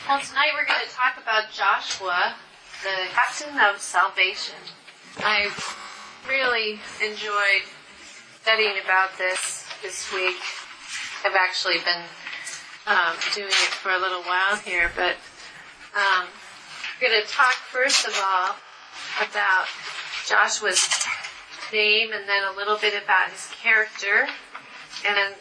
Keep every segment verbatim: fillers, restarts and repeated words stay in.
Well, tonight we're going to talk about Joshua, the captain of salvation. I really enjoyed studying about this this week. I've actually been um, doing it for a little while here, but um, we're going to talk first of all about Joshua's name, and then a little bit about his character, and then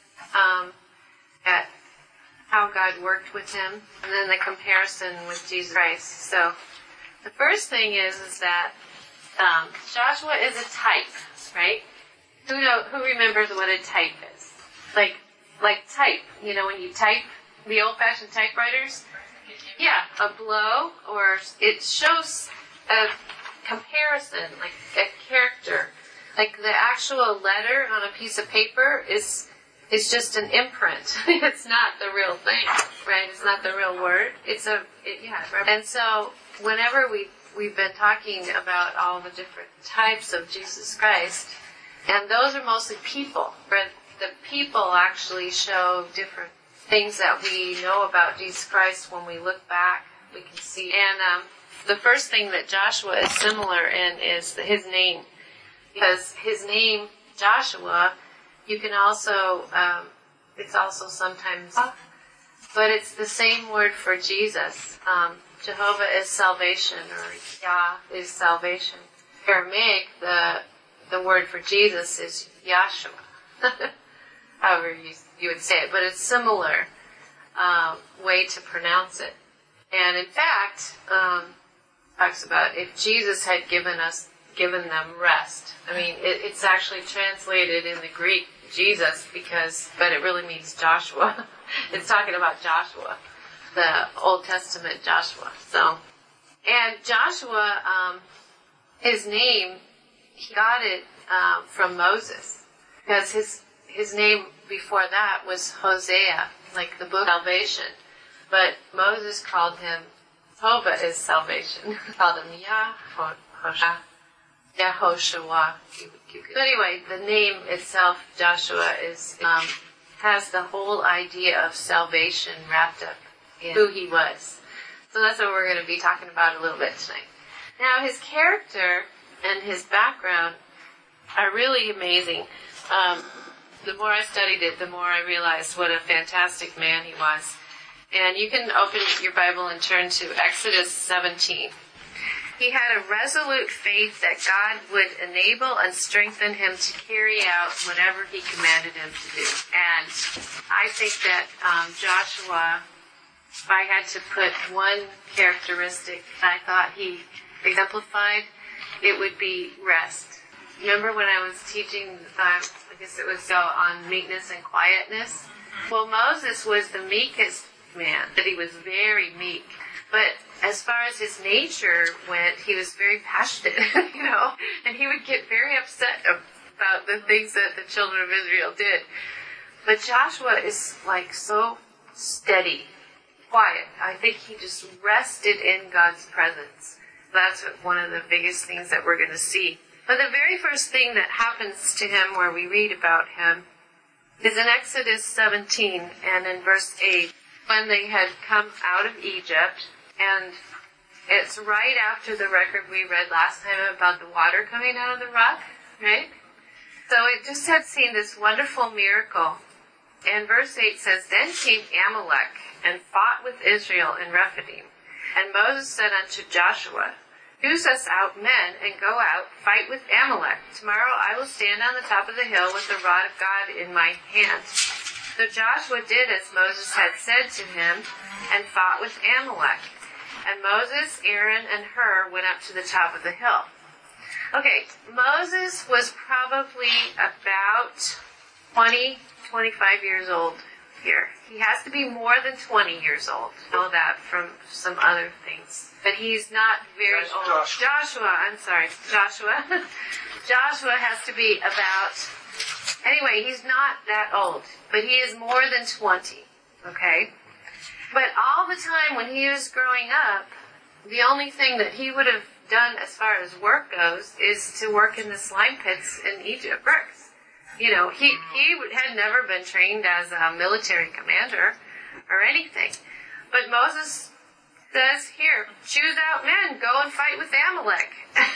um, at how God worked with him, and then the comparison with Jesus Christ. So the first thing is is that um, Joshua is a type, right? Who know, who remembers what a type is? Like like type, you know, when you type the old-fashioned typewriters. Yeah, a blow, or it shows a comparison, like a character. Like the actual letter on a piece of paper is is just an imprint. It's not the real thing, right? It's not the real word. It's a, it, yeah. And so whenever we, we've been talking about all the different types of Jesus Christ, and those are mostly people, but the people actually show different things that we know about Jesus Christ. When we look back, we can see. And um, the first thing that Joshua is similar in is his name. Because his name, Joshua, you can also, um, it's also sometimes, but it's the same word for Jesus. Um, Jehovah is salvation, or Yah is salvation. Aramaic, the the word for Jesus is Yahshua. However you, you would say it, but it's similar um, way to pronounce it. And in fact, um, talks about if Jesus had given us, given them rest. I mean, it, it's actually translated in the Greek Jesus, because, but it really means Joshua. It's talking about Joshua, the Old Testament Joshua. So, and Joshua, um, his name, he got it um, from Moses, because his his name before that was Hosea, like the book of salvation. But Moses called him, Jehovah is salvation. He called him Yahshua. Yahoshua. But anyway, the name itself, Joshua, is um, has the whole idea of salvation wrapped up in who he was. So that's what we're going to be talking about a little bit tonight. Now, his character and his background are really amazing. Um, the more I studied it, the more I realized what a fantastic man he was. And you can open your Bible and turn to Exodus seventeen. He had a resolute faith that God would enable and strengthen him to carry out whatever he commanded him to do. And I think that um, Joshua, if I had to put one characteristic I thought he exemplified, it would be rest. Remember when I was teaching, uh, I guess it was uh, on meekness and quietness? Well, Moses was the meekest man, that he was very meek. But as far as his nature went, he was very passionate, you know, and he would get very upset about the things that the children of Israel did. But Joshua is like so steady, quiet. I think he just rested in God's presence. That's one of the biggest things that we're going to see. But the very first thing that happens to him where we read about him is in Exodus seventeen and in verse eight, when they had come out of Egypt. And it's right after the record we read last time about the water coming out of the rock, right? So it just had seen this wonderful miracle. And verse eight says, Then came Amalek and fought with Israel in Rephidim. And Moses said unto Joshua, Choose us out men and go out, fight with Amalek. Tomorrow I will stand on the top of the hill with the rod of God in my hand. So Joshua did as Moses had said to him and fought with Amalek. And Moses, Aaron, and Hur went up to the top of the hill. Okay, Moses was probably about twenty, twenty-five years old here. He has to be more than twenty years old. I know that from some other things. But he's not very That's old. Joshua. Joshua, I'm sorry, Joshua. Joshua has to be about, anyway, he's not that old. But he is more than twenty, okay? But all the time when he was growing up, the only thing that he would have done as far as work goes is to work in the slime pits in Egypt, bricks. You know, he, he had never been trained as a military commander or anything. But Moses says, here, choose out men, go and fight with Amalek.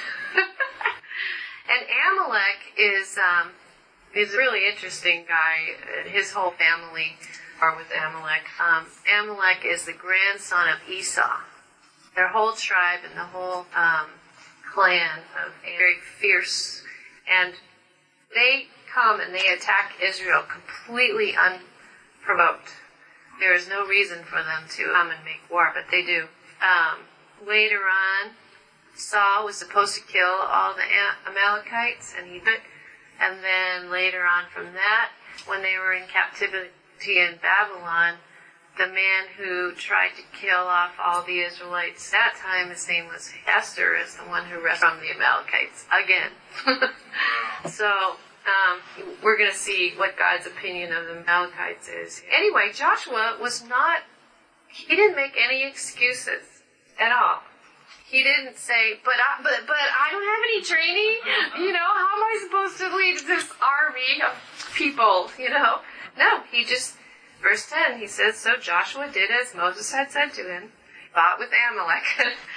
And Amalek is um, is a really interesting guy. His whole family are with Amalek. Um, Amalek is the grandson of Esau. Their whole tribe and the whole um, clan of very fierce. And they come and they attack Israel completely unprovoked. There is no reason for them to come and make war, but they do. Um, later on, Saul was supposed to kill all the Amalekites, and he did. And then later on from that, when they were in captivity in Babylon, the man who tried to kill off all the Israelites that time, his name was Esther, is the one who rescued from the Amalekites again. So um, we're going to see what God's opinion of the Amalekites is. Anyway, Joshua was not, he didn't make any excuses at all. He didn't say, but I, but but I don't have any training. You know, how am I supposed to lead this army of people? You know, no. He just, verse ten, he says, so Joshua did as Moses had said to him, fought with Amalek.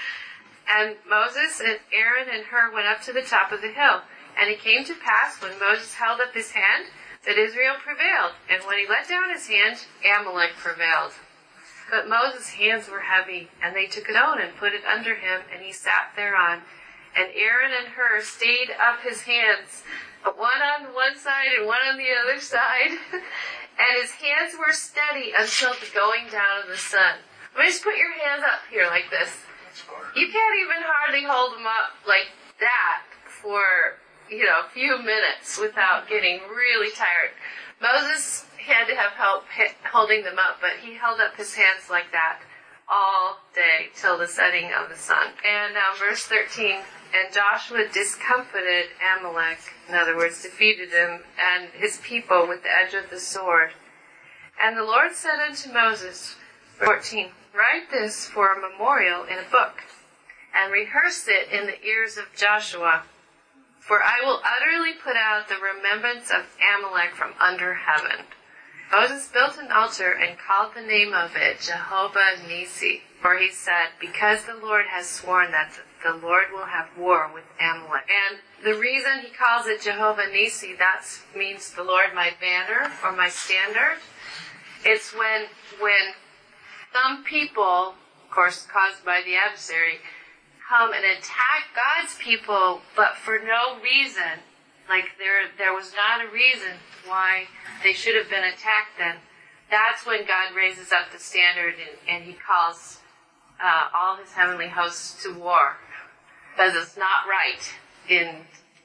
And Moses and Aaron and Hur went up to the top of the hill. And it came to pass when Moses held up his hand that Israel prevailed. And when he let down his hand, Amalek prevailed. But Moses' hands were heavy, and they took a stone and put it under him, and he sat thereon. And Aaron and Hur stayed up his hands, one on one side and one on the other side. And his hands were steady until the going down of the sun. I mean, just put your hands up here like this. You can't even hardly hold them up like that for, you know, a few minutes without getting really tired. Moses had to have help holding them up, but he held up his hands like that all day till the setting of the sun. And now verse thirteen, and Joshua discomfited Amalek, in other words, defeated him and his people with the edge of the sword. And the Lord said unto Moses, fourteen, write this for a memorial in a book, and rehearse it in the ears of Joshua, for I will utterly put out the remembrance of Amalek from under heaven. Moses built an altar and called the name of it Jehovah Nissi, for he said, because the Lord has sworn that the Lord will have war with Amalek. And the reason he calls it Jehovah Nissi, that means the Lord my banner or my standard. It's when, when some people, of course caused by the adversary, come and attack God's people, but for no reason. Like there, there was not a reason why they should have been attacked then. That's when God raises up the standard and, and he calls uh, all his heavenly hosts to war. Because it's not right. It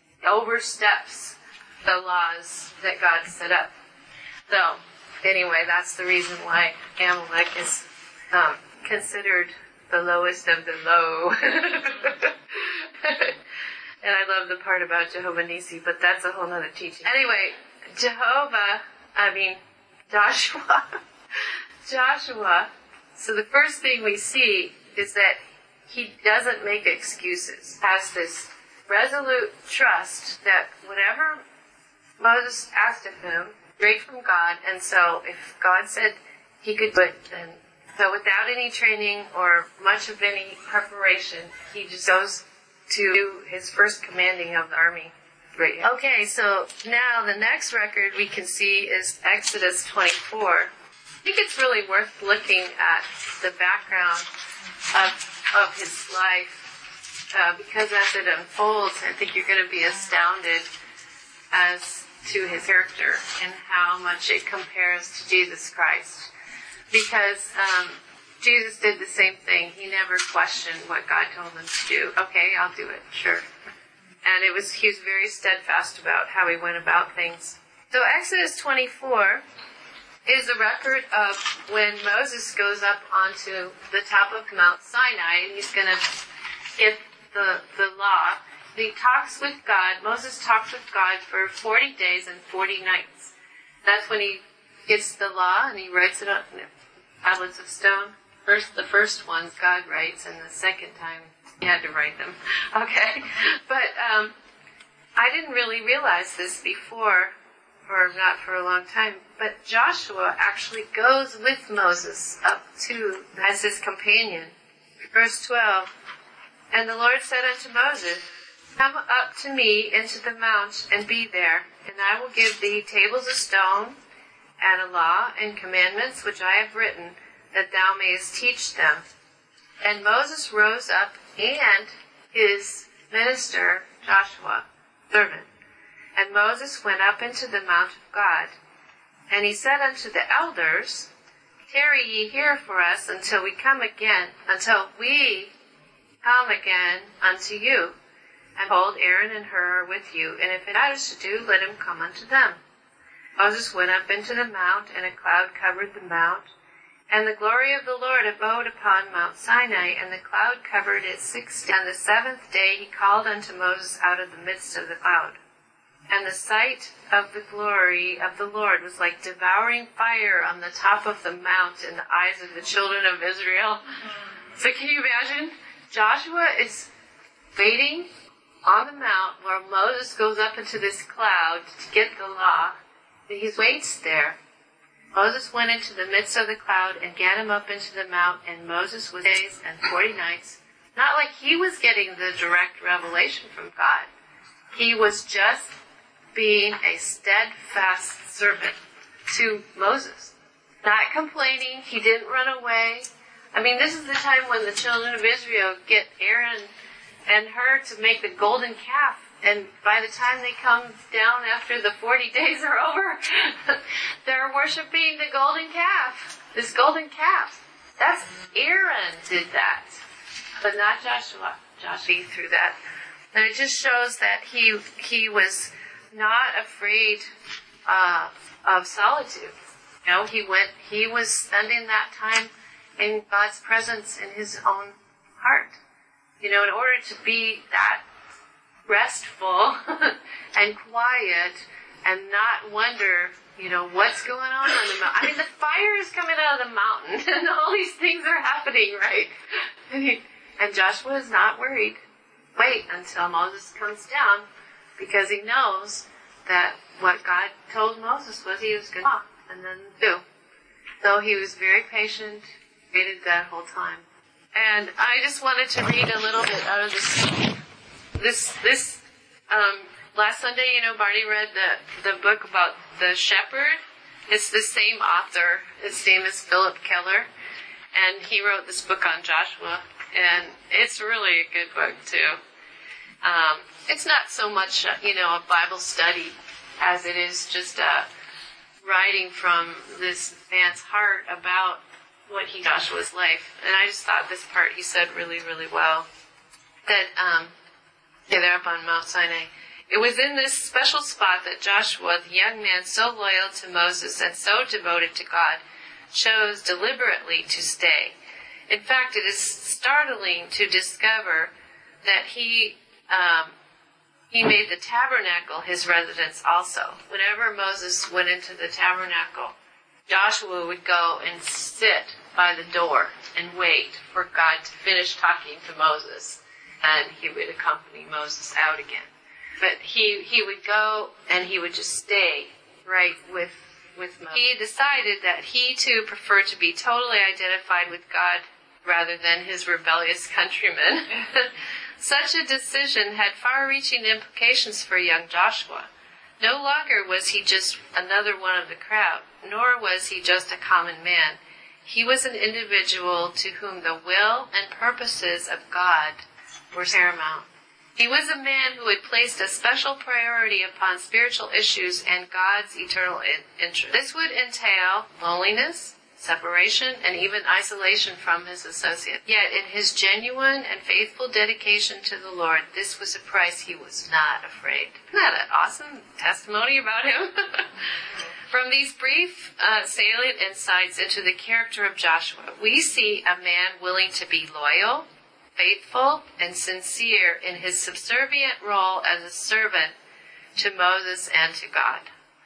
oversteps the laws that God set up. So, anyway, that's the reason why Amalek is um, considered the lowest of the low. And I love the part about Jehovah Nissi, but that's a whole nother teaching. Anyway, Jehovah, I mean, Joshua, Joshua, so the first thing we see is that he doesn't make excuses. Has this resolute trust that whatever Moses asked of him, straight from God, and so if God said he could do it, then so without any training or much of any preparation, he just goes to do his first commanding of the army. Great. Okay, so now the next record we can see is Exodus twenty-four. I think it's really worth looking at the background of, of his life, uh, because as it unfolds, I think you're going to be astounded as to his character and how much it compares to Jesus Christ. Because um, Jesus did the same thing. He never questioned what God told him to do. Okay, I'll do it, sure. And it was he was very steadfast about how he went about things. So Exodus twenty-four is a record of when Moses goes up onto the top of Mount Sinai, and he's going to get the, the law. He talks with God. Moses talks with God for forty days and forty nights. That's when he gets the law, and he writes it on tablets of stone. First, the first ones God writes, and the second time he had to write them. Okay? But um, I didn't really realize this before or not for a long time. But Joshua actually goes with Moses up to, as his companion. Verse twelve, and the Lord said unto Moses, come up to me into the mount, and be there, and I will give thee tables of stone, and a law and commandments which I have written, that thou mayest teach them. And Moses rose up, and his minister Joshua, servant. And Moses went up into the mount of God. And he said unto the elders, tarry ye here for us until we come again, until we come again unto you. And behold, Aaron and Hur are with you, and if it matters to do, let him come unto them. Moses went up into the mount, and a cloud covered the mount. And the glory of the Lord abode upon Mount Sinai, and the cloud covered it six days. And the seventh day he called unto Moses out of the midst of the cloud. And the sight of the glory of the Lord was like devouring fire on the top of the mount in the eyes of the children of Israel. So can you imagine? Joshua is waiting on the mount where Moses goes up into this cloud to get the law. He waits there. Moses went into the midst of the cloud and gat him up into the mount, and Moses was days and forty nights. Not like he was getting the direct revelation from God. He was just being a steadfast servant to Moses. Not complaining. He didn't run away. I mean, this is the time when the children of Israel get Aaron and Hur to make the golden calf. And by the time they come down after the forty days are over, they're worshiping the golden calf. This golden calf. That's Aaron did that. But not Joshua. Joshua through that. And it just shows that he he was not afraid uh, of solitude. You know, he went. He was spending that time in God's presence in his own heart. You know, in order to be that restful and quiet and not wonder, you know, what's going on on the mountain. I mean, the fire is coming out of the mountain and all these things are happening, right? And, he, and Joshua is not worried. Wait until Moses comes down, because he knows that what God told Moses was he was going to talk and then do. So he was very patient, waited that whole time. And I just wanted to read a little bit out of this This, this, um, last Sunday, you know, Barney read the, the book about the shepherd. It's the same author. His name is Philip Keller. And he wrote this book on Joshua. And it's really a good book, too. Um, it's not so much, you know, a Bible study as it is just a writing from this man's heart about what he, Joshua's life. And I just thought this part he said really, really well. That, um, Yeah, they're up on Mount Sinai. It was in this special spot that Joshua, the young man so loyal to Moses and so devoted to God, chose deliberately to stay. In fact, it is startling to discover that he um, he made the tabernacle his residence also. Whenever Moses went into the tabernacle, Joshua would go and sit by the door and wait for God to finish talking to Moses. And he would accompany Moses out again. But he he would go and he would just stay right with with Moses. He decided that he too preferred to be totally identified with God rather than his rebellious countrymen. Such a decision had far-reaching implications for young Joshua. No longer was he just another one of the crowd, nor was he just a common man. He was an individual to whom the will and purposes of God were paramount. He was a man who had placed a special priority upon spiritual issues and God's eternal interest. This would entail loneliness, separation, and even isolation from his associates. Yet in his genuine and faithful dedication to the Lord, this was a price he was not afraid. Isn't that an awesome testimony about him? From these brief, uh, salient insights into the character of Joshua, we see a man willing to be loyal, faithful, and sincere in his subservient role as a servant to Moses and to God.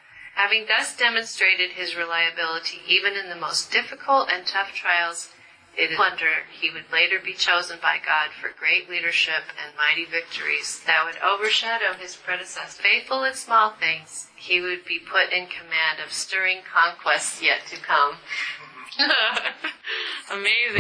Having thus demonstrated his reliability even in the most difficult and tough trials, It is wonder he would later be chosen by God for great leadership and mighty victories that would overshadow his predecessor. Faithful in small things, he would be put in command of stirring conquests yet to come. Amazing,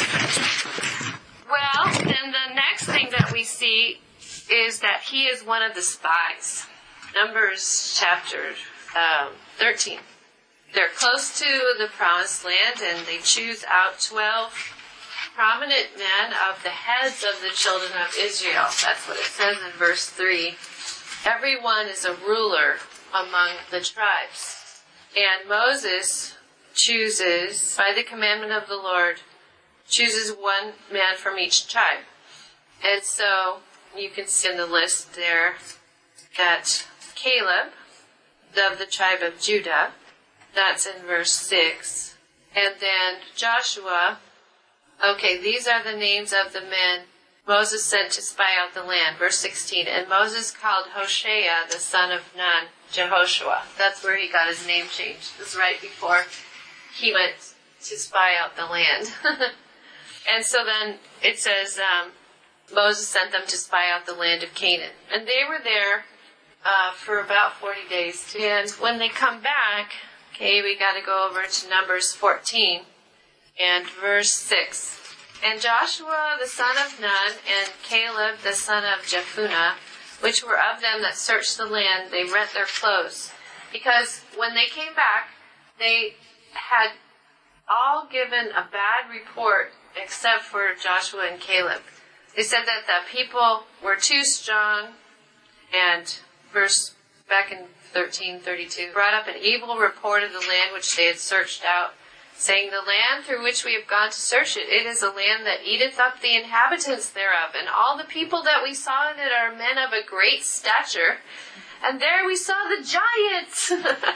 huh? Well, then the next thing that we see is that he is one of the spies. Numbers chapter um, thirteen. They're close to the promised land, and they choose out twelve prominent men of the heads of the children of Israel. That's what it says in verse three. Everyone is a ruler among the tribes. And Moses chooses, by the commandment of the Lord, chooses one man from each tribe. And so you can see in the list there that Caleb, of the tribe of Judah, that's in verse six. And then Joshua, okay, these are the names of the men Moses sent to spy out the land. Verse sixteen, and Moses called Hoshea, the son of Nun, Jehoshua. That's where he got his name changed. This is right before he went to spy out the land. And so then it says, um, Moses sent them to spy out the land of Canaan. And they were there uh, for about forty days. And when they come back, okay, we got to go over to Numbers fourteen and verse six. And Joshua the son of Nun and Caleb the son of Jephunneh, which were of them that searched the land, they rent their clothes. Because when they came back, they had all given a bad report except for Joshua and Caleb. They said that the people were too strong, and verse back in thirteen thirty-two, brought up an evil report of the land which they had searched out, saying, the land through which we have gone to search it, it is a land that eateth up the inhabitants thereof, and all the people that we saw in it are men of a great stature. And there we saw the giants,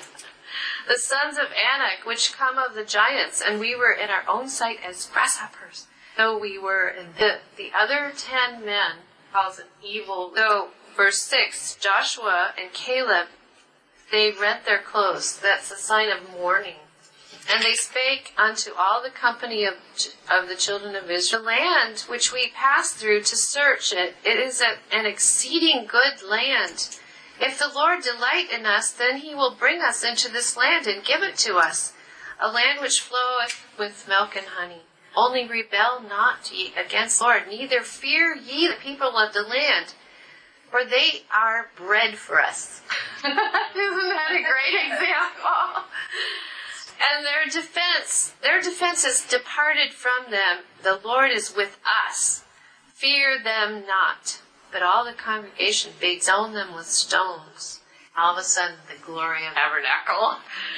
the sons of Anak, which come of the giants, and we were in our own sight as grasshoppers, though we were in the, the other ten men calls it evil. Though, verse six, Joshua and Caleb, they rent their clothes. That's a sign of mourning. And they spake unto all the company of, of the children of Israel, the land which we passed through to search it, it is a, an exceeding good land. If the Lord delight in us, then he will bring us into this land and give it to us, a land which floweth with milk and honey. Only rebel not ye against the Lord, neither fear ye the people of the land, for they are bread for us. Isn't that a great example? And their defense, their defense is departed from them. The Lord is with us. Fear them not. But all the congregation bade stone them with stones. All of a sudden, the glory of the tabernacle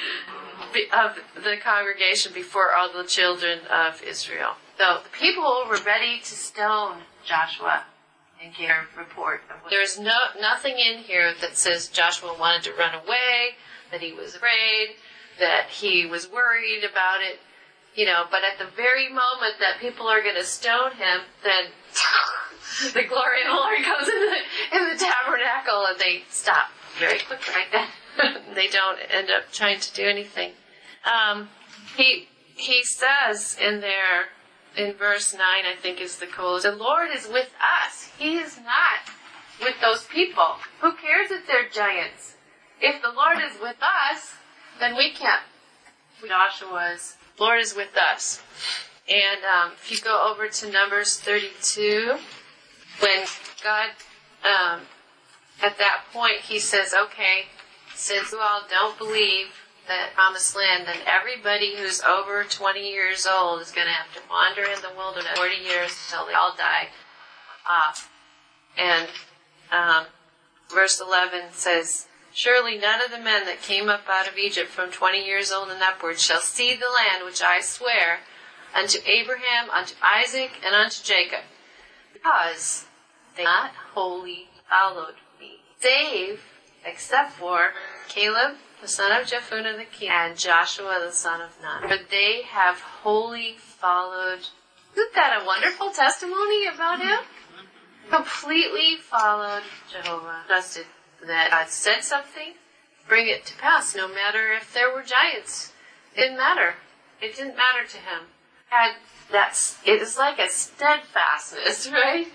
of the congregation before all the children of Israel. So the people were ready to stone Joshua and give a report. Of There's no nothing in here that says Joshua wanted to run away, that he was afraid, that he was worried about it, you know, but at the very moment that people are going to stone him, then the glory of the Lord comes in the, in the tabernacle, and they stop very quickly right then. They don't end up trying to do anything. Um, he he says in there, in verse nine, I think is the close, the Lord is with us. He is not with those people. Who cares if they're giants? If the Lord is with us, then we can't. Joshua's Lord is with us. And um, if you go over to Numbers thirty-two, when God, um, at that point, he says, okay, since you all don't believe the promised land, then everybody who's over twenty years old is going to have to wander in the wilderness forty years until they all die. Uh, and um, verse eleven says, surely none of the men that came up out of Egypt from twenty years old and upward shall see the land which I swear unto Abraham, unto Isaac, and unto Jacob, because they not wholly followed me, save, except for Caleb, the son of Jephunneh the king, and Joshua, the son of Nun. For they have wholly followed. Isn't that a wonderful testimony about him? Completely followed Jehovah. Trusted that God said something, bring it to pass, no matter if there were giants. It didn't matter. It didn't matter to him. had that's it is like a steadfastness, right?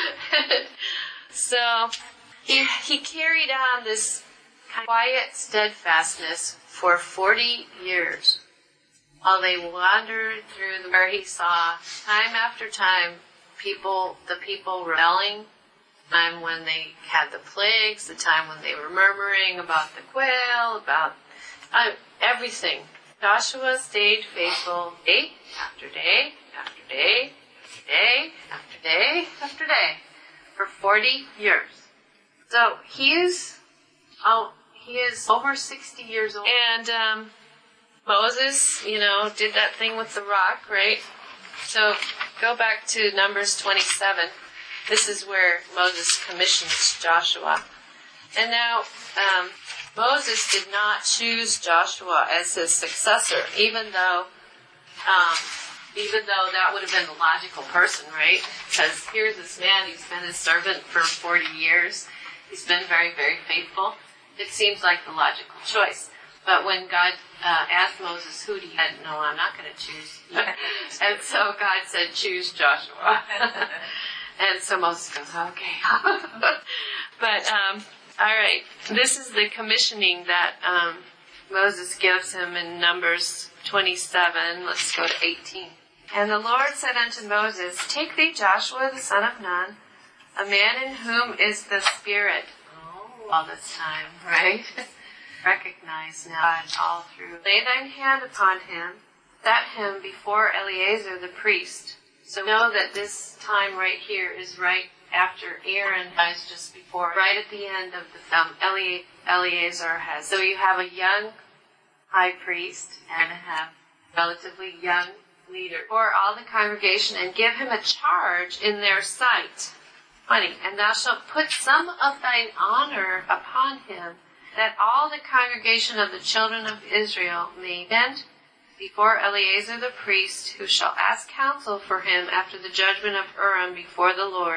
So he he carried on this quiet steadfastness for forty years while they wandered through the, where he saw time after time people the people rebelling, time when they had the plagues, the time when they were murmuring about the quail, about uh, everything. Joshua stayed faithful day after day after day after day after day after day for forty years. So he is, oh, he is over sixty years old. And um, Moses, you know, did that thing with the rock, right? So go back to Numbers twenty-seven. This is where Moses commissions Joshua. And now, um, Moses did not choose Joshua as his successor, even though, um, even though that would have been the logical person, right? Because here's this man, he's been his servant for forty years. He's been very, very faithful. It seems like the logical choice. But when God uh, asked Moses, who do you said, no, I'm not going to choose you. And so God said, choose Joshua. And so Moses goes, okay. But, um, all right, this is the commissioning that um, Moses gives him in Numbers twenty-seven. Let's go to eighteen. And the Lord said unto Moses, take thee Joshua the son of Nun, a man in whom is the Spirit. Oh, all this time, right? Recognize now God all through. Lay thine hand upon him, set him before Eleazar the priest. So know that this time right here is right after Aaron dies, just before, right at the end of the film, Ele- Eleazar has. So you have a young high priest and have relatively young leader for all the congregation, and give him a charge in their sight. Funny, and thou shalt put some of thine honor upon him, that all the congregation of the children of Israel may bend before Eleazar the priest, who shall ask counsel for him after the judgment of Urim before the Lord.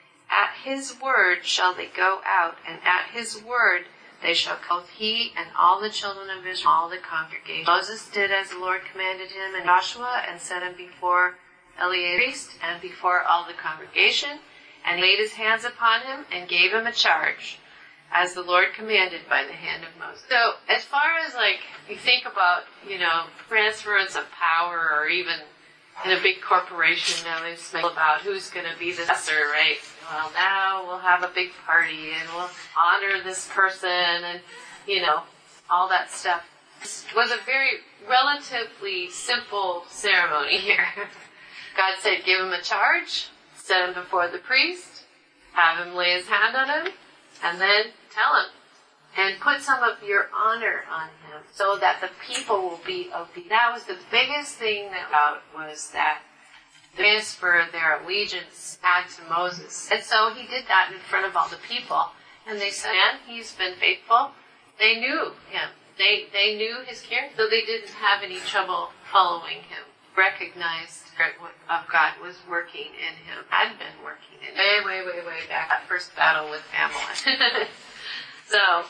At his word shall they go out, and at his word they shall come, he and all the children of Israel, all the congregation. Moses did as the Lord commanded him, and Joshua, and set him before Eleazar the priest, and before all the congregation, and he laid his hands upon him, and gave him a charge, as the Lord commanded by the hand of Moses. So, as far as, like, you think about, you know, transference of power, or even in a big corporation, now they speak about who's going to be the successor, right? Well, now we'll have a big party, and we'll honor this person, and, you know, all that stuff. This was a very relatively simple ceremony here. God said, give him a charge, set him before the priest, have him lay his hand on him, and then tell him, and put some of your honor on him, so that the people will be obedient. That was the biggest thing that about was that the transfer of their allegiance had to Moses. And so he did that in front of all the people. And they said, man, he's been faithful. They knew him. They they knew his character, so they didn't have any trouble following him. Recognized what of God was working in him, had been working in him. Way, way, way, way back. That first battle with Amalek. So,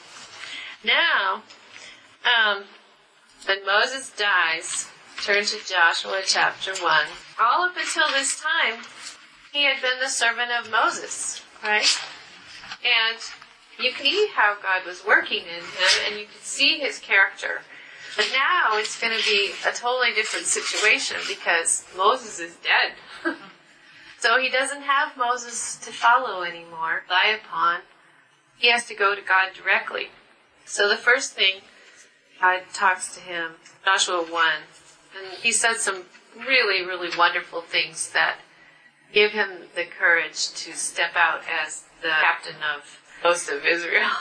now, um, when Moses dies, turn to Joshua chapter one. All up until this time, he had been the servant of Moses, right? And you can see how God was working in him, and you can see his character. But now it's going to be a totally different situation, because Moses is dead. So he doesn't have Moses to follow anymore, rely upon. He has to go to God directly. So the first thing, God talks to him, Joshua one, and he said some really, really wonderful things that give him the courage to step out as the captain of most of Israel.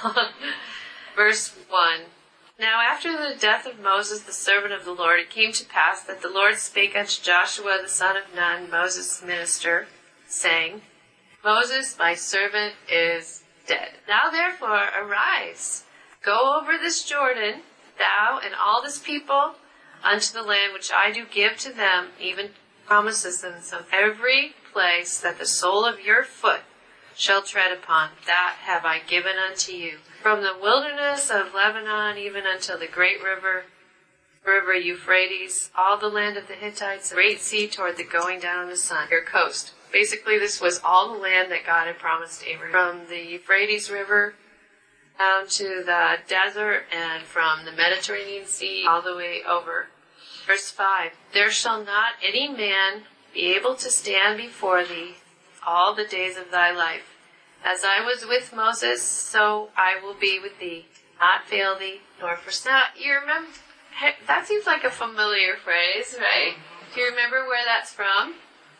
Verse one, now after the death of Moses, the servant of the Lord, it came to pass that the Lord spake unto Joshua the son of Nun, Moses' minister, saying, Moses, my servant, is dead. Now therefore arise, go over this Jordan, thou and all this people, unto the land which I do give to them, even promises them some. Every place that the sole of your foot shall tread upon, that have I given unto you. From the wilderness of Lebanon even unto the great river, river Euphrates, all the land of the Hittites, the great sea toward the going down of the sun, your coast. Basically, this was all the land that God had promised Abraham. From the Euphrates River down to the desert, and from the Mediterranean Sea all the way over. Verse five, there shall not any man be able to stand before thee all the days of thy life. As I was with Moses, so I will be with thee, not fail thee, nor forsake. Now, you remember, that seems like a familiar phrase, right? Do you remember where that's from?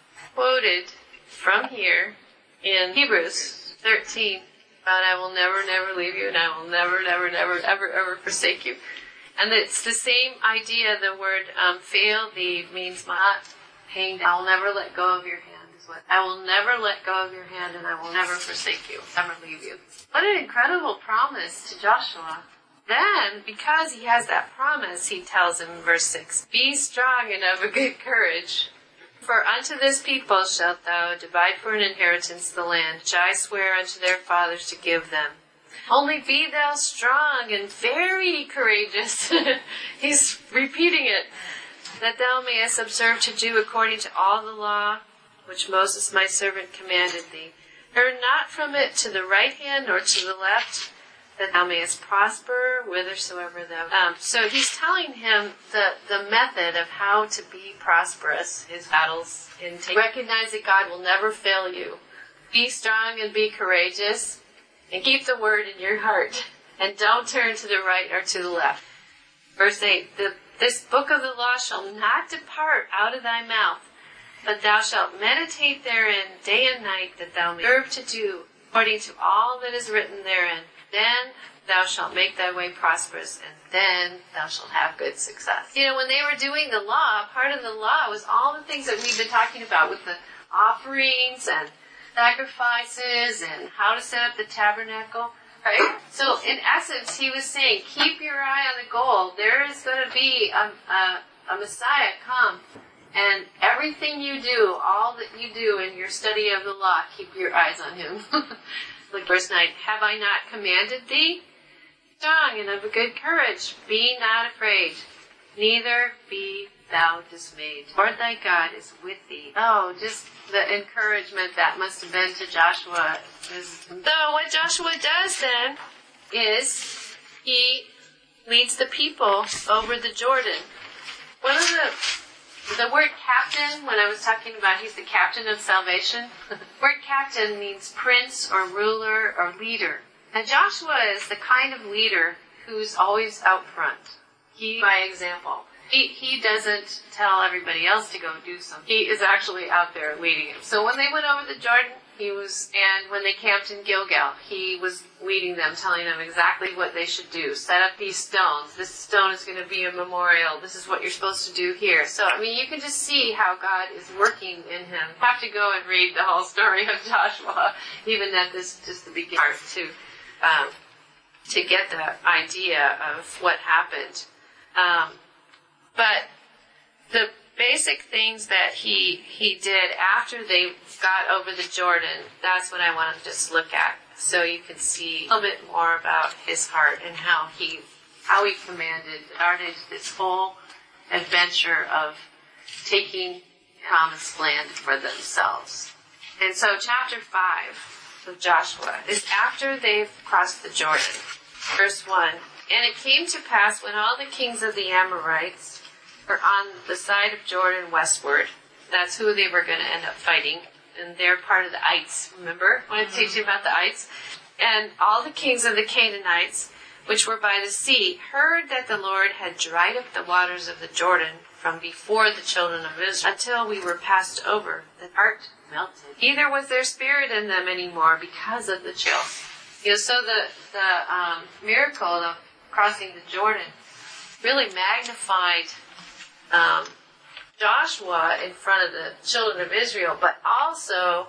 Quoted from here in Hebrews thirteen, about I will never, never leave you, and I will never, never, never, ever, ever forsake you. And it's the same idea. The word um, fail thee means not hang down. I will never let go of your hand is what. I will never let go of your hand, and I will never forsake you, never leave you. What an incredible promise to Joshua. Then, because he has that promise, he tells him in verse six, be strong and of a good courage. For unto this people shalt thou divide for an inheritance the land, which I swear unto their fathers to give them. Only be thou strong and very courageous. He's repeating it. That thou mayest observe to do according to all the law which Moses my servant commanded thee. Turn not from it to the right hand nor to the left, that thou mayest prosper whithersoever thou. Um, so he's telling him the, the method of how to be prosperous, his battles. In take. Recognize that God will never fail you. Be strong and be courageous, and keep the word in your heart. And don't turn to the right or to the left. Verse eight, the, this book of the law shall not depart out of thy mouth, but thou shalt meditate therein day and night, that thou mayest observe to do according to all that is written therein. Then thou shalt make thy way prosperous, and then thou shalt have good success. You know, when they were doing the law, part of the law was all the things that we've been talking about with the offerings and sacrifices and how to set up the tabernacle, right? So in essence, he was saying, keep your eye on the goal. There is going to be a, a, a Messiah come, and everything you do, all that you do in your study of the law, keep your eyes on him. Like verse nine, have I not commanded thee? Strong and of a good courage, be not afraid, neither be thou dismayed. Lord thy God is with thee. Oh, just the encouragement that must have been to Joshua. So what Joshua does then is he leads the people over the Jordan. One of the The word captain, when I was talking about he's the captain of salvation, the word captain means prince or ruler or leader. And Joshua is the kind of leader who's always out front. He, by example, he, he doesn't tell everybody else to go do something. He is actually out there leading them. So when they went over the Jordan, he was, and when they camped in Gilgal, he was leading them, telling them exactly what they should do. Set up these stones. This stone is going to be a memorial. This is what you're supposed to do here. So, I mean, you can just see how God is working in him. You have to go and read the whole story of Joshua, even at this, just the beginning part, to, um, to get the idea of what happened. Um, but the basic things that he he did after they got over the Jordan, that's what I want to just look at, so you can see a little bit more about his heart and how he how he commanded, started this whole adventure of taking promised land for themselves. And so chapter five of Joshua is after they've crossed the Jordan. Verse one, and it came to pass when all the kings of the Amorites were on the side of Jordan westward. That's who they were going to end up fighting. And they're part of the ites, remember? I want to teach you about the ites. And all the kings of the Canaanites, which were by the sea, heard that the Lord had dried up the waters of the Jordan from before the children of Israel, until we were passed over. The heart melted. Neither was there spirit in them anymore because of the chill. You know, so the, the um, miracle of crossing the Jordan really magnified Um, Joshua in front of the children of Israel, but also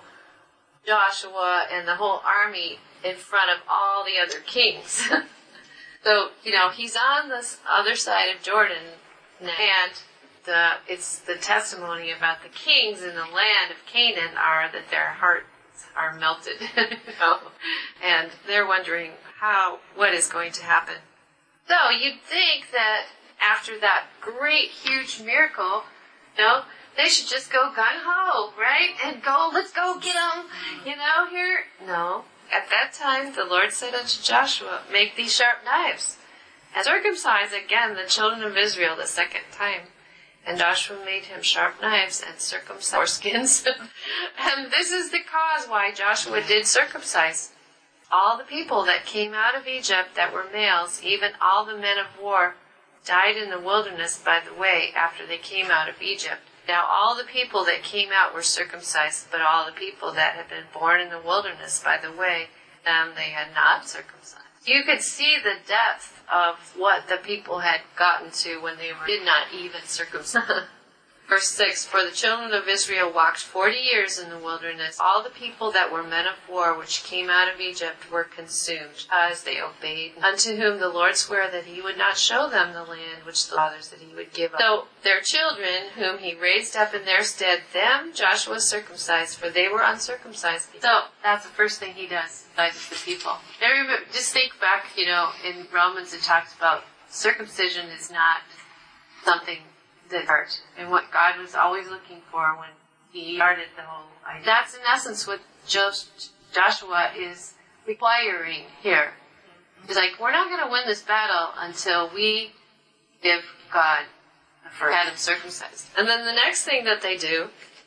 Joshua and the whole army in front of all the other kings. So, you know, he's on this other side of Jordan, and the it's the testimony about the kings in the land of Canaan are that their hearts are melted, you know, and they're wondering how, what is going to happen. So you'd think that after that great, huge miracle, you know, they should just go gung-ho, right? And go, let's go get them, you know, here. No. At that time, the Lord said unto Joshua, make these sharp knives, and circumcise again the children of Israel the second time. And Joshua made him sharp knives and circumcised foreskins. And this is the cause why Joshua did circumcise all the people that came out of Egypt that were males, even all the men of war, died in the wilderness by the way after they came out of Egypt. Now all the people that came out were circumcised, but all the people that had been born in the wilderness by the way, them they had not circumcised. You could see the depth of what the people had gotten to when they were, did not even circumcise. Verse six, for the children of Israel walked forty years in the wilderness. All the people that were men of war which came out of Egypt were consumed, as they obeyed, unto whom the Lord sware that he would not show them the land which the fathers that he would give up. So their children, whom he raised up in their stead, them Joshua circumcised, for they were uncircumcised. So that's the first thing he does, besides the people. Now remember, just think back, you know, in Romans it talks about circumcision is not something the heart, and what God was always looking for when he started the whole idea. That's in essence what Joshua is requiring here. He's like, we're not going to win this battle until we give God the first, had him circumcised. And then the next thing that they do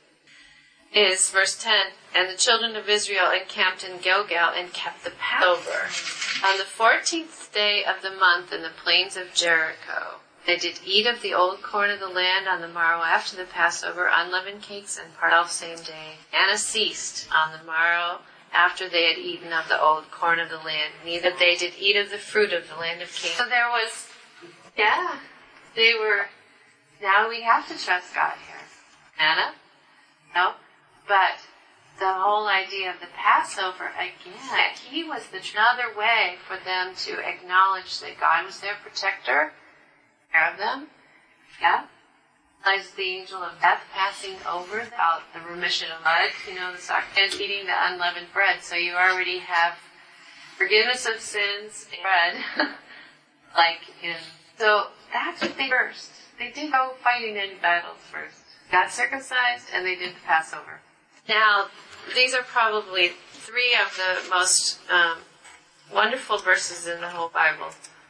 is verse ten, and the children of Israel encamped in Gilgal and kept the Passover on the fourteenth day of the month in the plains of Jericho. They did eat of the old corn of the land on the morrow after the Passover, unleavened cakes and part of the same day. Anna ceased on the morrow after they had eaten of the old corn of the land, neither they did eat of the fruit of the land of Canaan. So there was, yeah, they were, now we have to trust God here. Anna? No. But the whole idea of the Passover, again, he was the another way for them to acknowledge that God was their protector, of them, yeah, as the angel of death passing over about the remission of blood, you know, the sacrifice, and eating the unleavened bread. So you already have forgiveness of sins and bread, like in. So that's what they first. They didn't go fighting any battles first. Got circumcised, and they did the Passover. Now, these are probably three of the most um, wonderful verses in the whole Bible.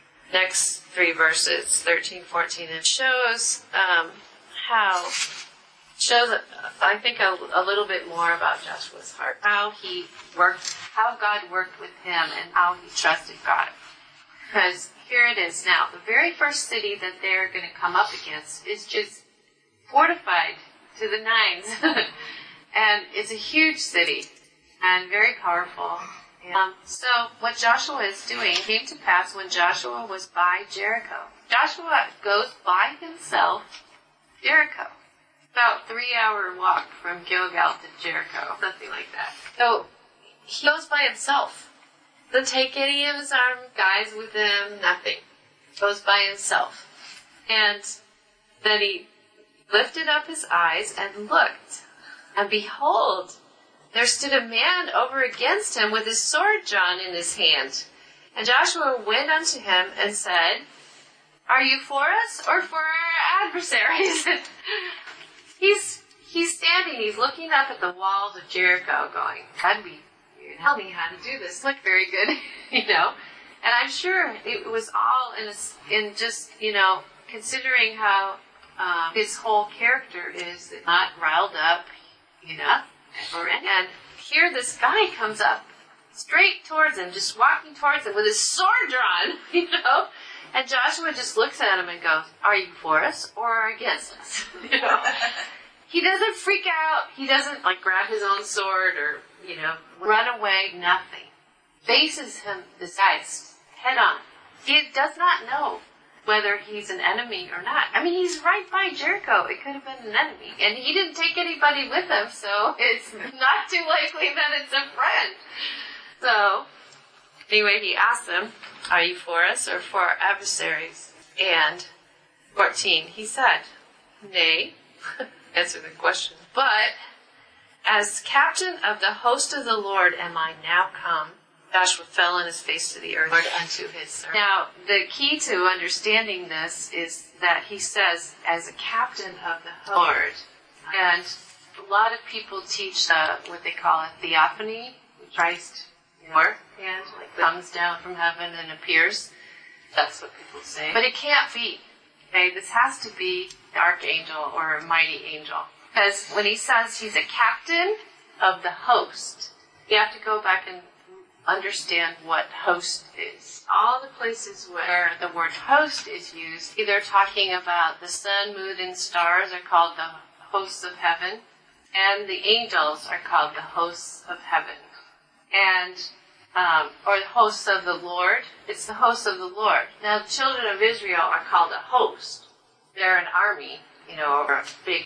Next three verses, thirteen, fourteen, it shows um, how, shows, uh, I think, a, a little bit more about Joshua's heart. How he worked, how God worked with him, and how he trusted God. Because here it is now, the very first city that they're going to come up against is just fortified to the nines. And it's a huge city, and very powerful. Um, so what Joshua is doing came to pass when Joshua was by Jericho. Joshua goes by himself Jericho. About three hour walk from Gilgal to Jericho, something like that. So he goes by himself. Doesn't take any of his armed guys with him, nothing. Goes by himself. And then he lifted up his eyes and looked, and behold, there stood a man over against him with his sword drawn in his hand. And Joshua went unto him and said, are you for us or for our adversaries? he's he's standing, he's looking up at the walls of Jericho going, God, be, tell me how to do this. Look very good, you know. And I'm sure it was all in, a, in just, you know, considering how um, his whole character is not riled up, you know. And here this guy comes up straight towards him, just walking towards him with his sword drawn, you know. And Joshua just looks at him and goes, are you for us or against us? You know. He doesn't freak out. He doesn't like grab his own sword or, you know, run away, nothing. Faces him, this guy's head on. He does not know whether he's an enemy or not. I mean, he's right by Jericho. It could have been an enemy. And he didn't take anybody with him, so it's not too likely that it's a friend. So, anyway, he asked them, are you for us or for our adversaries? And, fourteen, he said, nay, answer the question, but as captain of the host of the Lord am I now come. Joshua fell on his face to the earth, Lord, unto his servant. Now, the key to understanding this is that he says, as a captain of the Lord. And a lot of people teach uh, what they call a theophany. Christ, your hand, like comes down from heaven and appears. That's what people say. But it can't be. Okay, this has to be the archangel or a mighty angel. Because when he says he's a captain of the host, you have to go back and understand what host is. All the places where the word host is used, either talking about the sun, moon, and stars are called the hosts of heaven, and the angels are called the hosts of heaven. And, um, or the hosts of the Lord, it's the hosts of the Lord. Now, the children of Israel are called a host. They're an army, you know, or a big